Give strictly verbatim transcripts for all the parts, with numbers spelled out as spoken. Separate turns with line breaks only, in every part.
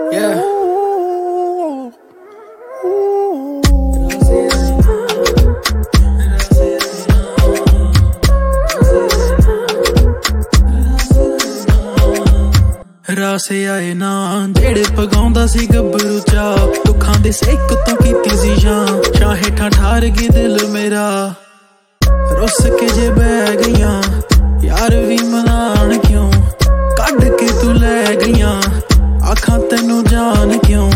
Yeah. रासे आए ना जेड़े पगाउंदा सी गब्बरू चा दुखां दे सेक तो कीती सी शां शां हेठां ठार गई दिल मेरा रुस के जे बह गईयां यार भी मनान क्यों कड के तू लै गईयां आखां तैनू जान क्यों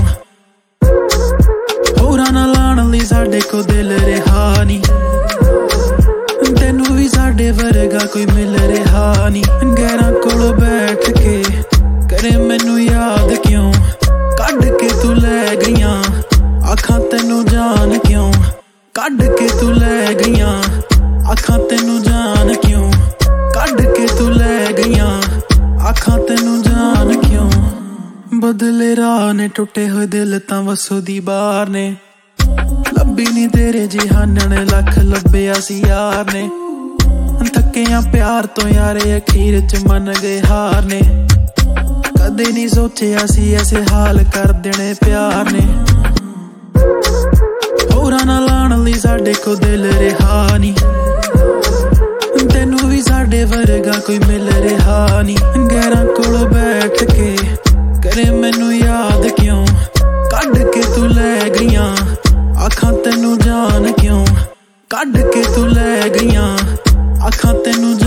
होरां नाल लाण लई साडे को दिल रिहा नी तैनू भी साडे वर्गा कोई मिल रिहा नी गैरां कोल बैठ के करे मैनू याद क्यों कड के तू लै गईयां आखां तैनू जान क्यों कड के तू लै गईयां आखां तैनू जान क्यों कड के तू लै गईयां आखां तैनू जान क्यों बदले राह ने टुटे हुए दिल तां वसो दी बार ने लब्बी नी तेरे जिहानण लख लब्बिया सी यार ने थक्कियां प्यार तो यारे अखीर च मन गए हार ने कदे नहीं सोचिया सी ऐसे हाल कर देने प्यार ने होरां नाल लाण लई साडे को दिल रिहा नी तैनू भी साडे वर्गा कोई मिल रिहा नी गैरां कोल बैठ के करे मैनू याद क्यों कड के तू लै गईयां आखां तैनू जान क्यों कड के तू लै गईयां आखां तैनू